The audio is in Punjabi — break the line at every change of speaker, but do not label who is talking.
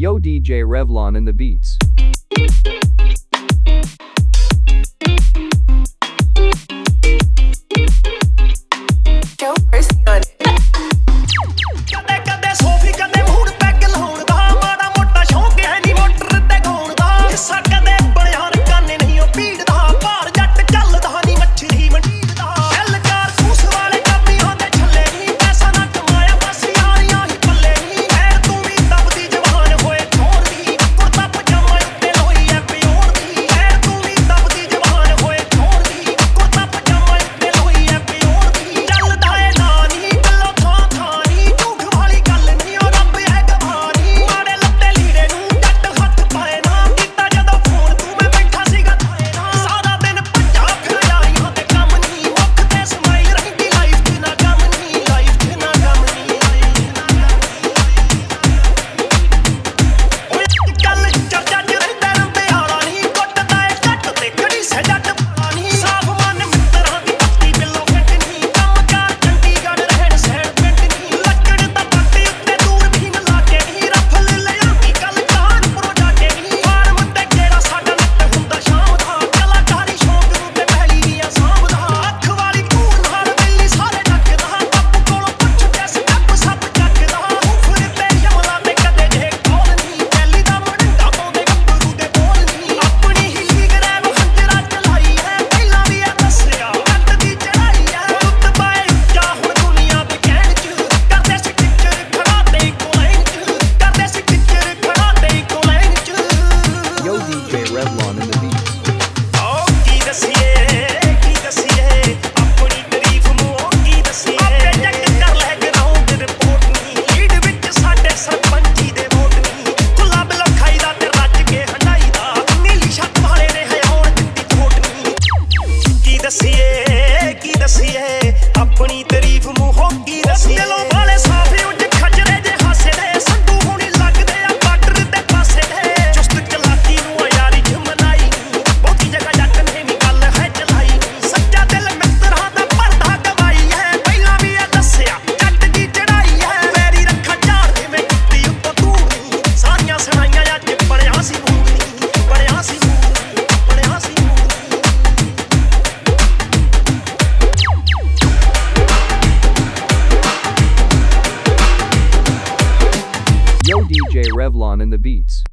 Yo DJ Revlon in the beats.
Go mercy on it.
ਕਦੇ ਕਦੇ ਸੋਫੀ ਕਦੇ ਮੂਡ ਪੈਗ ਲਾਉਣ ਦਾ ਮਾੜਾ ਮੋਟਾ ਸ਼ੌਂਕ ਹੈ ਨੀ ਮੋਟਰ ਤੇ ਗਾਉਣ ਦਾ ਹਿੱਸਾ ਕਦੇ ਬਣਿਆ ਰਕਾਨੇ ਨਹੀਂ ਉਹ ਪੀੜ ਦਾ ਭਾਰ ਜੱਟ ਚੱਲਦਾ ਨੀ ਮੱਛਰੀ ਮੰਡੀਰ ਦਾ ਐਲਕਾਰ ਕੂਸ ਵਾਲੇ ਕਾਪੀਆਂ ਦੇ ਛੱਲੇ ਨਹੀਂ ਪੈਸਾ ਨਾ ਕਮਾਇਆ ਬਸ ਯਾਰੀਆਂ ਹੀ ਪੱਲੇ ਨਹੀਂ ਐ ਤੂੰ ਵੀ ਦਬਦੀ ਜਵਾਨ ਹੋਏ ਚੋਰ ਦੀ ਕੁੜਤਾ ਪਜਾਮਾ ਉੱਤੇ ਲੋਈ ਐ ਪਿਓਰ ਦੀ ਐ ਤੂੰ ਵੀ ਦਬਦੀ ਜਵਾਨ ਹੋਏ ਚੋਰ ਦੀ ਕੁੜਤਾ ਪਜਾਮਾ ਉੱਤੇ ਲੋਈ ਐ ਪਿਓਰ ਦੀ ਚੱਲਦਾ ਏ ਨਾ ਨਹੀਂ ਗੱਲੋਂ ਥਾਂ ਥਾਂ ਨੀ ਝੂਠ ਵਾਲੀ ਗੱਲ ਨਹੀਂ ਉਹ ਰੱਬ ਹੈ ਗਵਾਨੀ ਮਾੜੇ ਲੱਤੇ ਲੀੜੇ ਨੂੰ ਜੱਟ ਹੱਥ ਪਾਏ ਨਾ ਕੀਤਾ ਜਦੋਂ ਫੋਨ ਤੂੰ ਮੈਂ ਬੈਠਾ ਸੀਗਾ ਥਾਏ ਨਾ ਸਾਰਾ ਦਿਨ ਭੱਜਾ ਫਿਰ ਯਾਰੀਆਂ ਤੇ ਕੰਮ ਨਹੀਂ ਮੁੱਖ ਤੇ ਸਮਾਈ ਰਹਿੰਦੀ ਲਾਈਫ 'ਚ ਨਾ ਗਮ ਨਹੀਂ ਲਾਈਫ 'ਚ ਨਾ ਗਮ ਨਹੀਂ ਓਏ ਕੱਲ ਚਰਚਾ 'ਚ ਰਹਿੰਦਾ ਰੰਬੇ ਵਾਲਾ ਨਹੀਂ ਕੁੱਟਦਾ ਏ ਜੱਟ ਤੇ ਖੜੀ ਸੇ ਜੱਟ ਵਾਲਾ ਨਹੀਂ ਸਾਫ ਮਨ ਮਿੱਤਰਾਂ ਦੀ ਪੱਤੀ ਬਿੱਲੋ ਫਿੱਟ ਨਹੀਂ ਕੰਮਕਾਰ ਚੰਡੀਗੜ੍ਹ ਰਹਿਣ ਸੈਣ ਪਿੰਡ ਨਹੀਂ ਲੱਕੜ ਦਾ ਪੱਤੇ ਉੱਤੇ ਦੂਰ ਵੀ ਨਾ ਲਾਗੇ ਨਹੀਂ ਰਫਲ ਲਿਆਂਦੀ ਗੱਲ ਕਾਨਪੁਰੋਂ ਜਾ ਕੇ ਨਹੀਂ ਫਾਰਮ ਤੇ ਕਿਹੜਾ ਸਾਡਾ ਨਿੱਤ ਹੁੰਦਾ ਸ਼ਾਮ ਦਾ ਕਲਾਕਾਰੀ ਸ਼ੌਂਕ ਨੂੰ ਤੇ ਪਹਿਲੀ ਦੀਆਂ ਸਾਂਭਦਾ ਅੱਖ ਵਾਲੀ ਘੂਰ ਨਾਲ ਬਿੱਲੀ ਸਾਰੇ ਡੱਕਦਾ ਬਾਪੂ ਕੋਲੋਂ ਪੁੱਛ ਕੇ ਸਟੈਪ ਸੱਪ ਚੱਕਦਾ ਉਫਰ ਤੇ ਯਮਲਾ ਤੇ ਕਦੇ ਜੇ ਕੋਲ ਨਹੀਂ ਪਹਿਲੀ ਦਾ ਮੁੰਡਾ ਪਾਉਂਦੇ ਗੱਭਰੂ ਦੇ ਬੋਲ ਨਹੀਂ ਆਪਣੀ ਹੀ ਲੀਗ ਰੈਵ ਹੰਜਰਾ ਚਲਾਈ ਹੈ ਪਹਿਲਾਂ ਵੀ ਇਹ ਦੱਸਿਆ ਜੱਟ ਦੀ ਚੜਾਈ ਹੈ ਰੁਤਬਾ ਏ ਉੱਚਾ ਹੁਣ ਦੁਨੀਆ ਦੇ ਕਹਿਣ ਚ ਕਰਦੇ ਸੀ ਟਿੱਚਰ ਖੜਾ ਤੇ ਕੋਲੈਨ ਚ ਕਰਦੇ ਸੀ ਟਿੱਚਰ ਖੜਾ ਤੇ ਕੋਲੈਨ ਚ
Yo DJ Revlon in the beats.
ਓ ਕੀ ਦਸੀਏ ਆਪਣੀ ਤਾਰੀਫ ਮੂੰਹੋਂ ਕੀ ਦਸੀਏ ਆਪੇ ਚੈੱਕ ਕਰ ਲੈ ਗਰਾਊਂਡ ਰਿਪੋਰਟ ਨਹੀਂ ਲੀਡ ਵਿੱਚ ਸਾਡੇ ਸਰਪੰਚੀ ਦੇ ਵੋਟ ਨਹੀਂ ਖੁੱਲਾ ਬਿੱਲੋ ਖਾਈਦਾ ਤੇ ਰੱਜ ਕੇ ਹੰਡਾਈ ਦਾ ਨੀਲੀ ਛੱਤ ਵਾਲੇ ਨੇ ਹਯਾਉਣ ਦਿੱਤੀ ਛੋਟ ਨਹੀਂ ਕੀ ਦਸੀਏ ਆਪਣੀ ਤਾਰੀਫ ਮੂੰਹੋਂ ਕੀ ਦਸੀਏ ਦਿਲੋਂ ਵਾਲੇ ਸਾਫੇ ਉੱਡ ਖਜਰੇ ਜੇ ਹਾਸੇ ਦੇ ਸੰਧੂ ਹੁਣੀ ਲੱਗਦੇ ਆ ਬਾਰਡਰ ਦੇ ਪਾਸੇ ਦੇ ਚੁਸਤ ਚਲਾਕੀ ਨੂੰ ਯਾਰੀ ਚ ਮਨਾਈ ਨਹੀਂ ਬਹੁਤੀ ਜਗ੍ਹਾ ਜੱਟ ਨੇ ਵੀ ਗੱਲ ਹੈ ਚਲਾਈ ਨਹੀਂ ਸੱਚਾ ਦਿਲ ਮਿੱਤਰਾਂ ਦਾ ਭਰਦਾ ਗਵਾਈ ਹੈ ਪਹਿਲਾਂ ਵੀ ਇਹ ਦੱਸਿਆ ਜੱਟ ਦੀ ਚੜਾਈ ਹੈ ਮੇਰੀ ਰੱਖਾ ਝਾੜ ਜਿਵੇਂ ਕੁੱਤੀ ਉੱਤੋਂ ਤੂੰ ਨਹੀਂ ਸਾਰੀਆਂ ਸੁਣਾਈਆਂ ਅੱਜ ਬਣਿਆ ਸੀ ਮੂੰਹ ਨਹੀਂ ਬਣਿਆ ਸੀ ਬਣਿਆ ਸੀ
Yo DJ Revlon in the beats.